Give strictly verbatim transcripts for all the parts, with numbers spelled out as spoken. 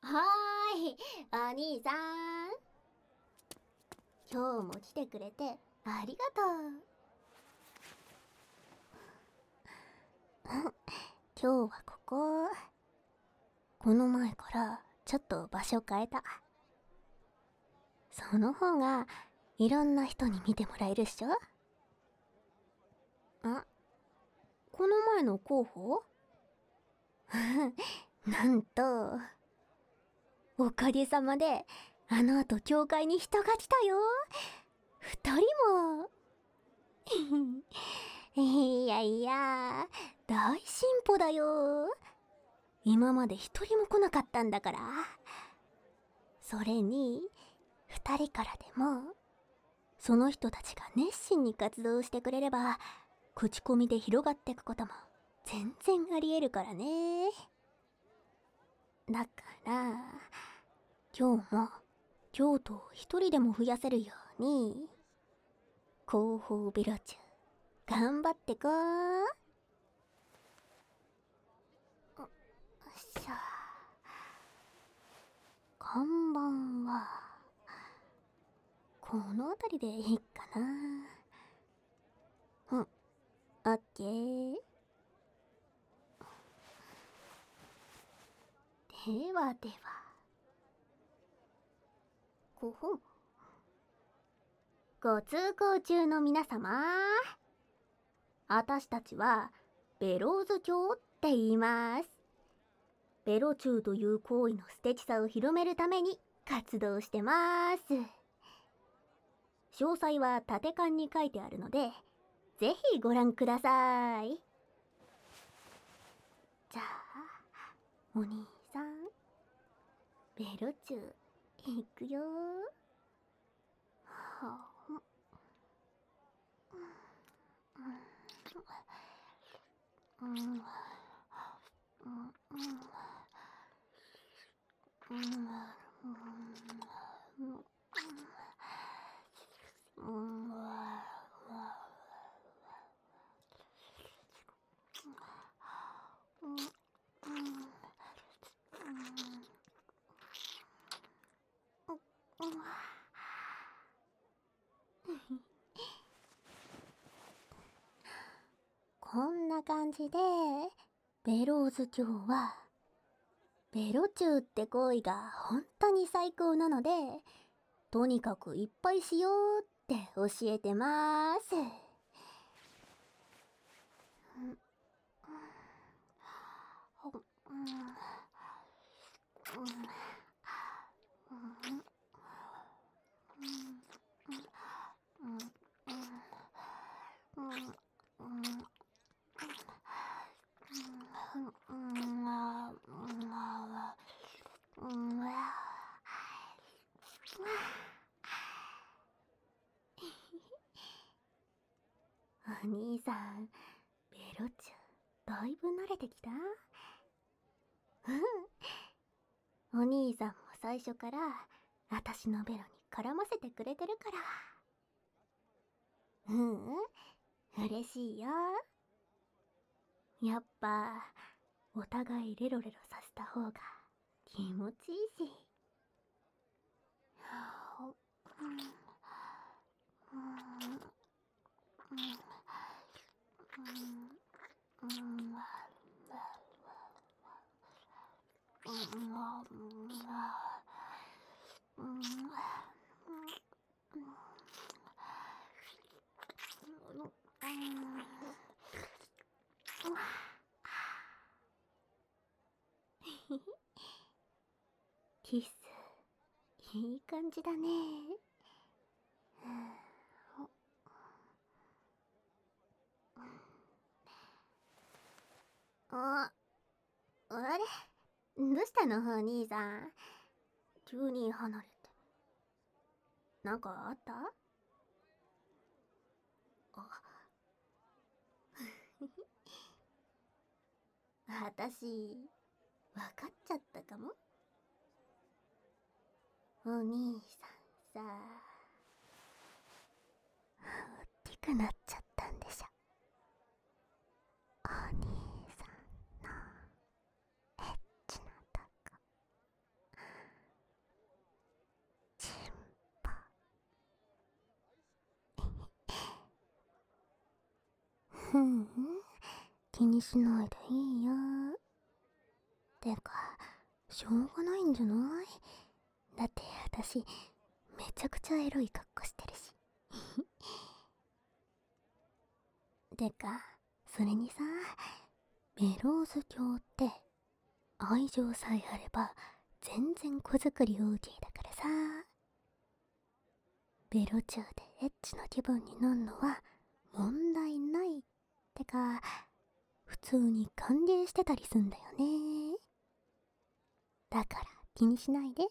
はーい、お兄さん。今日も来てくれてありがとう。今日はここ。この前からちょっと場所変えた。その方がいろんな人に見てもらえるっしょ。あ、この前の候補なんと、おかげさまであの後教会に人が来たよ。二人も。いやいや、大進歩だよ。今まで一人も来なかったんだから。それに、二人からでも、その人たちが熱心に活動してくれれば、口コミで広がってくことも全然ありえるからね。だから、今日も京都を一人でも増やせるように、広報ビロチュ頑張ってこー。よっしゃ。看板はこの辺りでいいかな。うん、オッケー。ではでは、ごほん。ご通行中の皆様、あたしたちはベローズ教って言います。ベロチューという行為の素敵さを広めるために活動してます。詳細は縦缶に書いてあるので、ぜひご覧ください。じゃあ、お兄さん、ベロチュー、いくよ。はあ、うん、うん、うん、うん、うん、うん、こんな感じで、ベローズ教は、ベロチューって行為が本当に最高なので、とにかくいっぱいしようって教えてます。お兄さん、ベロチュだいぶ慣れてきた？うん。お兄さんも最初からあたしのベロに絡ませてくれてるから。うんうん、嬉しいよ。やっぱお互いレロレロさせた方が気持ちいいし。キス、いい感じだね。あ、あれ、どうしたのお兄さん。急に離れて。なんかあった？あ、あたし、わかっちゃったかも。お兄さんさ、大きくなっちゃったんでしょ。お兄さんのエッチなとこふん、気にしないでいいよ。てか、しょうがないんじゃない？だって私、めちゃくちゃエロい格好してるし。てか、それにさ、メローズ教って愛情さえあれば全然子作り OK だからさ。ベロチューでエッチな気分になるのは問題ない。てか、普通に歓迎してたりすんだよね。だから気にしないで。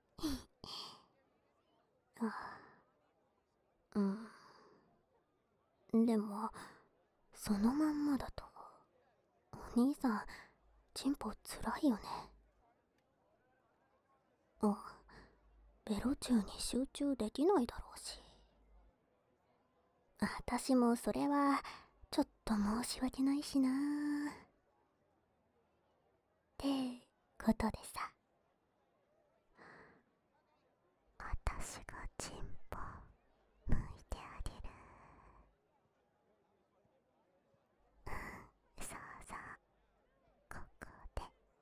あ、うん。でも、そのまんまだと、お兄さん、チンポつらいよね。あ、ベロチューに集中できないだろうし。私もそれは、ちょっと申し訳ないしな。ってことでさ。私がチンポ、抜いてあげる。そうそう、ここで。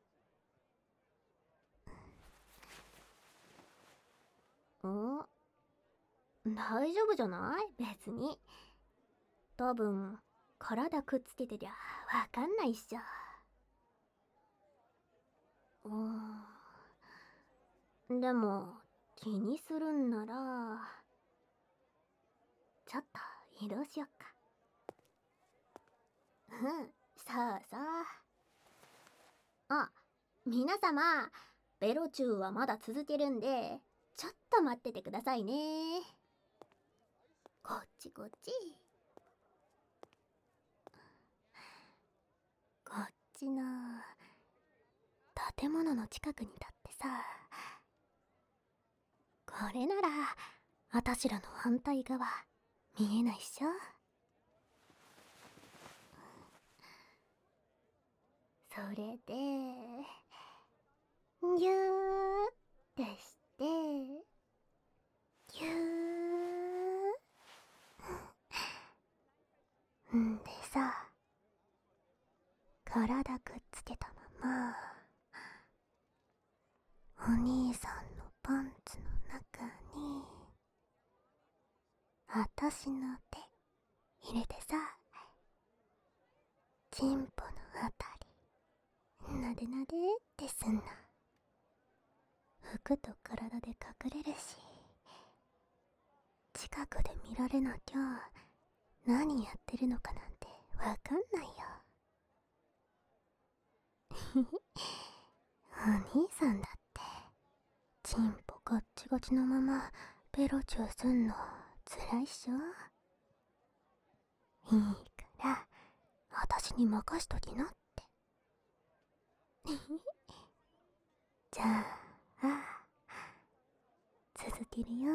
ん？大丈夫じゃない？別に。多分、体くっつけてりゃわかんないっしょ。うーん。でも、気にするんなら、ちょっと移動しよっか。うん、そうそう。あ、皆様、ベロチューはまだ続けるんで、ちょっと待っててくださいね。こっちこっち。こっちの建物の近くに立ってさ、これならあたしらの反対側見えないっしょ。それでぎゅーってしてぎゅーんでさ、体くっつけたままお兄さんのパンツの中にあたしの手入れてさ、チンポのあたりなでなでってすんの。服と体で隠れるし、近くで見られなきゃ何やってるのかなんてわかんないよ。お兄さんだってチンポガッチガチのままベロチューすんのつらいっしょ。いいから私に任しときなって。じゃあ続けるよ。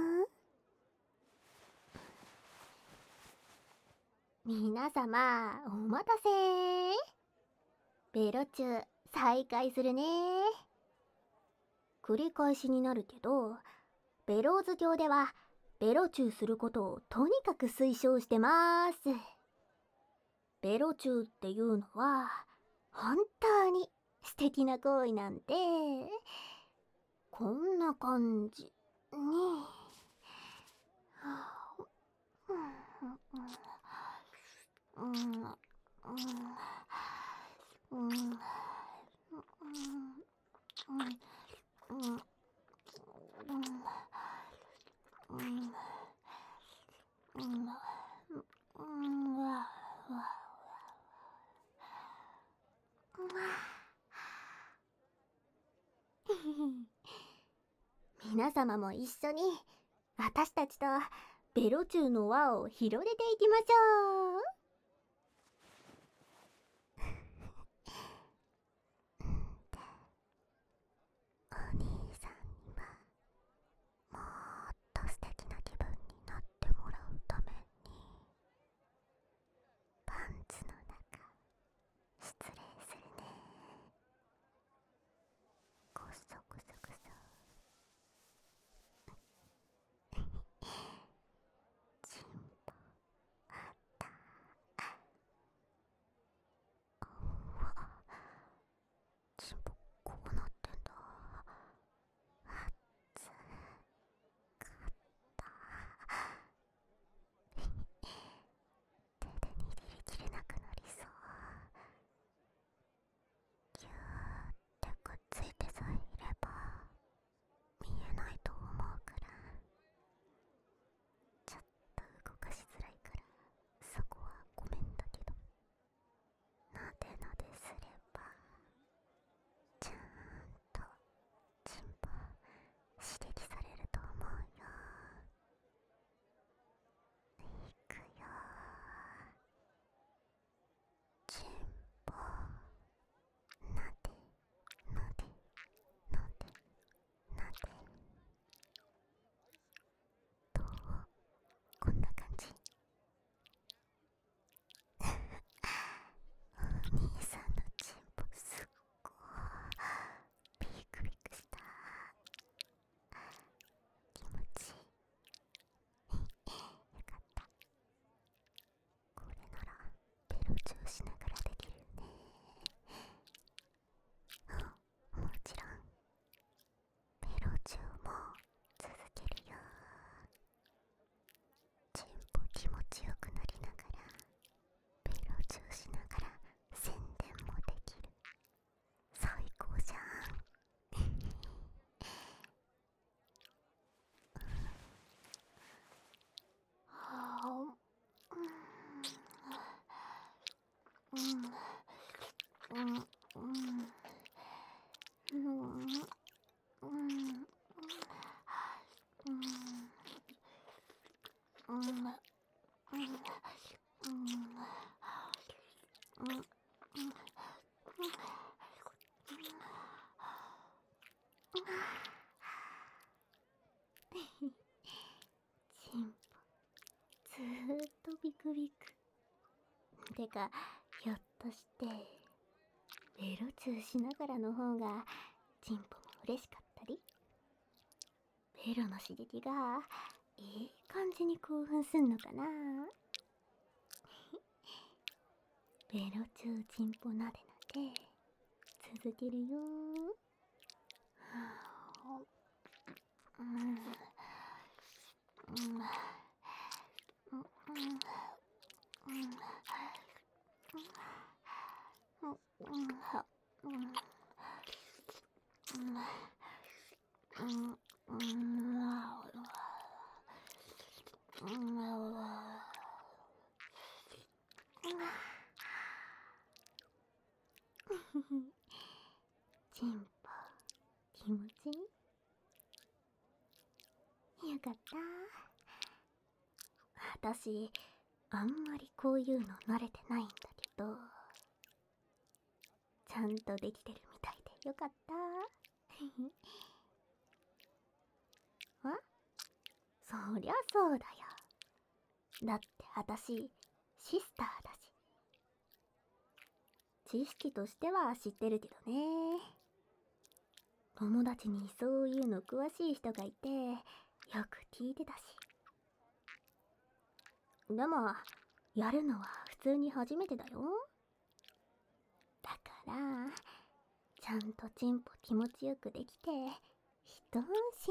皆様お待たせ。ベロチュー再開するね。繰り返しになるけど、ベローズ教ではベロチューすることをとにかく推奨してます。ベロチューっていうのは本当に素敵な行為なんで、こんな感じに、うんうんうんうんうん皆様も一緒に私たちとベロチューの輪を広げていきましょう。お兄さんにはもっと素敵な気分になってもらうために、パンツの中失礼するね。こそこそこそ。チンポあった刺激されると思うよ。いくよ。チンポ、なでなでなでなで。どう？こんな感じ。お兄さんのチンポすっごいビクビクした。気持ちいい。よかった。これならベロチューしながらできるよね。もちろんベロチューも続けるよ。チンポ気持ちよくなりながらベロチューしながら宣伝もできる。最高じゃん。チンポずーっとビクビク。てか、ひょっとしてベロチューしながらの方がチンポも嬉しかったり、ベロの刺激がいい感じに興奮すんのかな。ベロチューチンポなでなで続けるよ。うんうんうんチンポ気持ちいい？よかった。私あんまりこういうの慣れてないんだけど、ちゃんとできてるみたいでよかった。あ、そりゃそうだよ。だって私シスターだし。知識としては知ってるけどね。友達にそういうの詳しい人がいてよく聞いてたし。でもやるのは普通に初めてだよ。だからちゃんとチンポ気持ちよくできて一安心。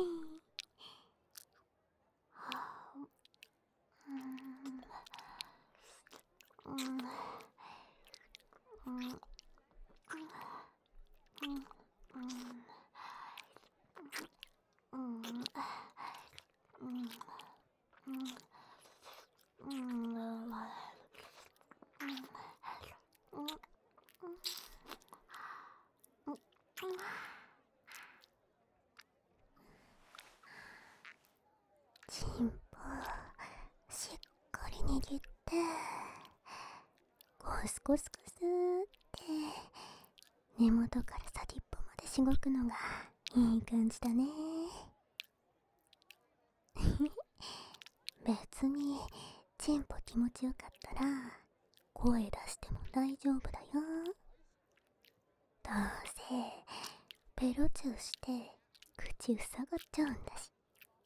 はあ、うんうんうんうんうんチンポしっかり握ってゴスゴスゴスって根元から先っぽまでしごくのがいい感じだね。別にチンポ気持ちよかったら声出しても大丈夫だよ。どうせペロチューして口塞がっちゃうんだし。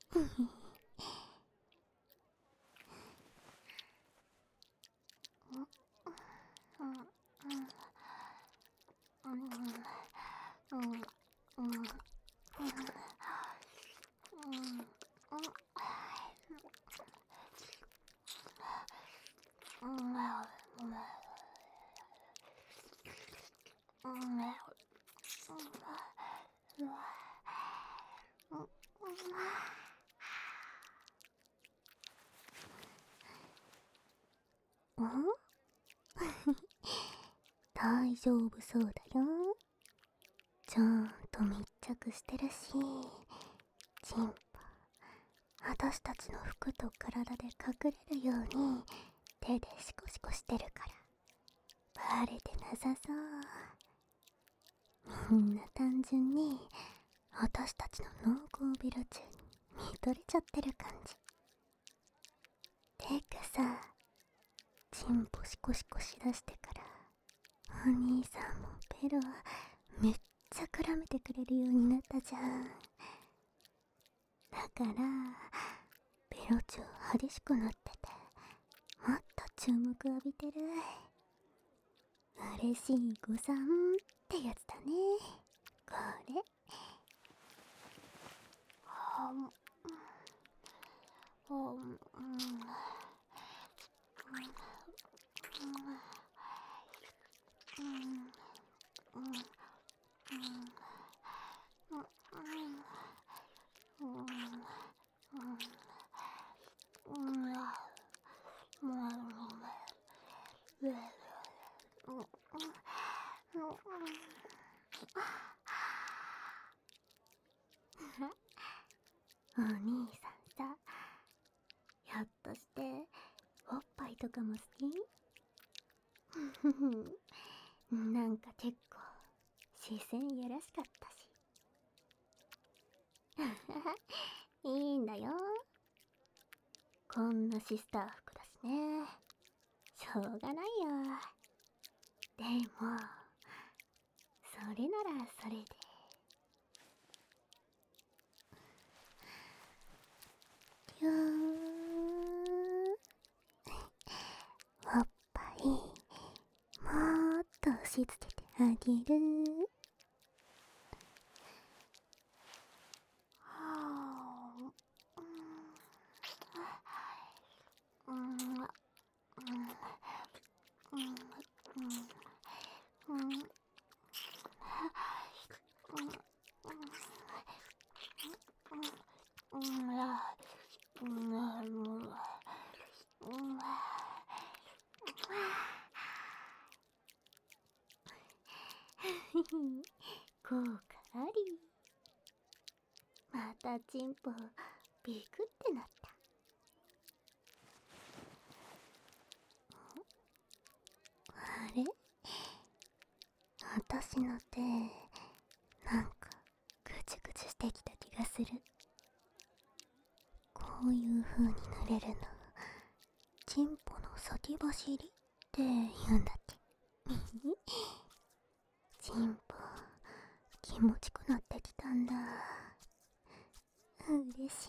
大丈夫そうだよ。ちゃんと密着してるしチンポ、私たちの服と体で隠れるように手でシコシコしてるからバレてなさそう。みんな単純に私たちの濃厚ベロ中に見とれちゃってる感じ。てかさ、チンポシコシコしだしてからお兄さんもベロめっちゃ絡めてくれるようになったじゃん。だからベロチュー激しくなっててもっと注目浴びてる。嬉しい誤算ってやつだね、これ。はんはんうんお兄さんさ、ひょっとしておっぱいとかも好き？なんか結構視線やらしかったし。いいんだよ、こんなシスター服だしね。しょうがないよ。でもそれならそれで。ぎゅーん、おっぱいもっと押し付けてあげる。効果あり。またチンポビクってなった。あれ、私の手なんかグチュグチュしてきた気がする。こういう風に濡れるのチンポの先走りって言うんだっけ。チンポ気持ちくなってきたんだ。嬉しい。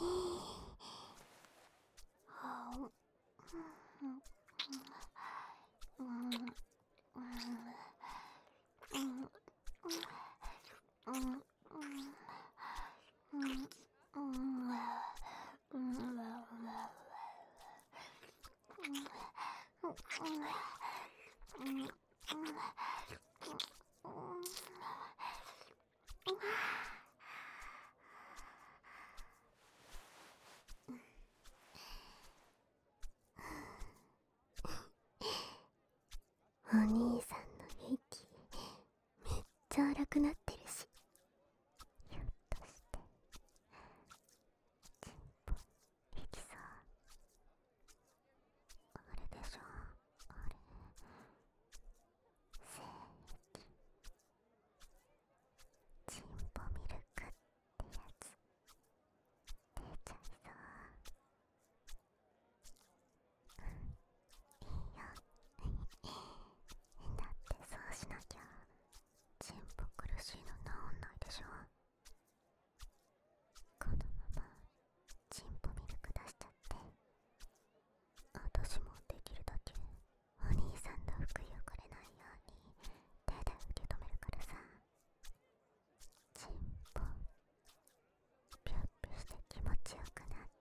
お兄さんの息めっちゃ荒くなってるし、ひょっとしてチンポいきそう。あれでしょ、あれ、せーきチンポミルクってやつ出ちゃいそう。いいよだってそうしなきゃチンポ苦しいの治んないでしょ。このままチンポミルク出しちゃって、私もできるだけお兄さんの服汚れないように手で受け止めるからさ。チンポピュッピュして気持ちよくなって。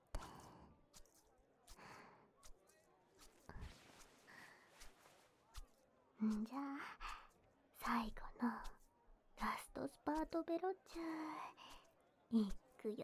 んじゃあ最後のラストスパートベロチューいくよ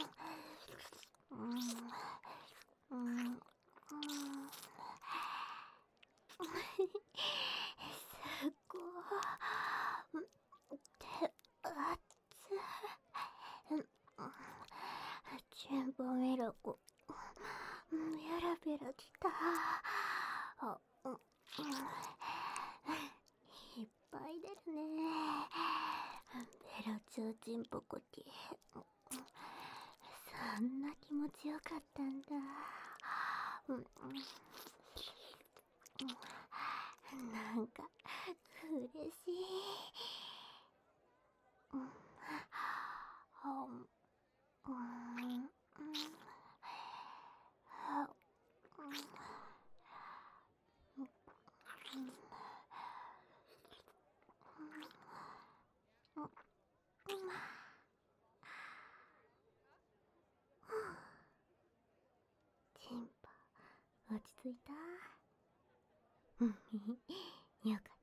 すごい。ってあつチンポミルクベラベラきた。あ、うん、いっぱい出るね。ベロチョウチンポコティ、そんな気持ちよかったんだ。うん、なんか嬉しい。うん、あ、うん、チンポ落ち着いた？うんよかった。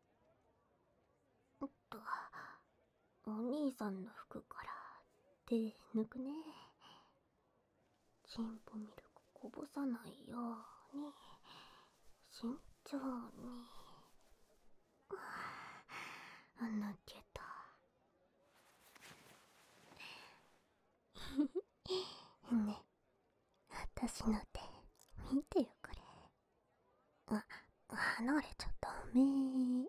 おっと、お兄さんの服から手抜くね。チンポミルクこぼさないように慎重に。あ、抜けた。ね、私の手見てよこれ。あ、離れちゃダメ。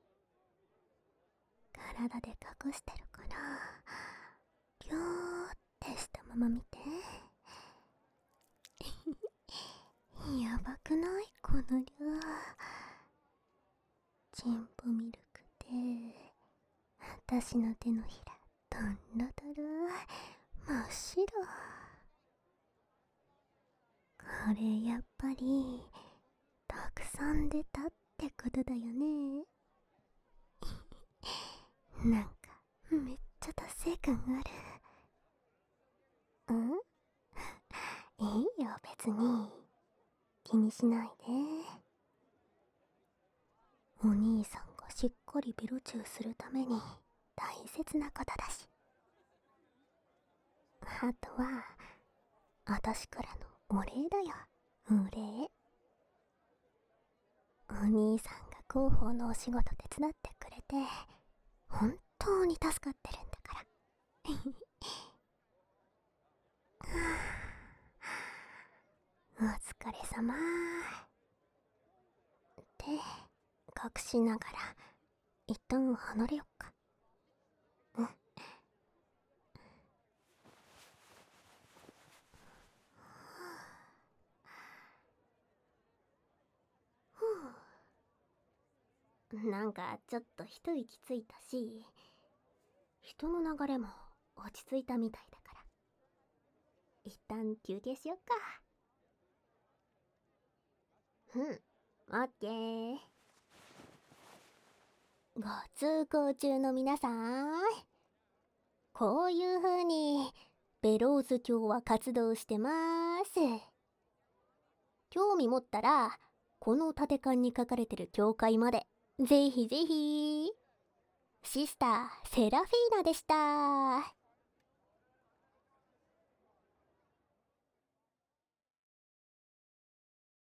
体で隠してるからギューってしたまま見て。やばくない？この量。チンポミルクで私の手のひらどんろどろ真っ白。これやっぱりたくさん出たってことだよね。なんかめっちゃ達成感ある。ん？いいよ別に、気にしないで。お兄さんがしっかりベロチューするために大切なことだし。あとは私からのお礼だよ、お礼。お兄さんが広報のお仕事手伝ってくれて本当に助かってるんだから。お疲れ様って隠しながら一旦離れよっか。うん。なんかちょっと一息ついたし、人の流れも落ち着いたみたいだから一旦休憩しよっか。うん、オッケー。ご通行中の皆さん、こういう風にベローズ教は活動してます。興味持ったらこの縦缶に書かれてる教会までぜひぜひ。シスターセラフィーナでした。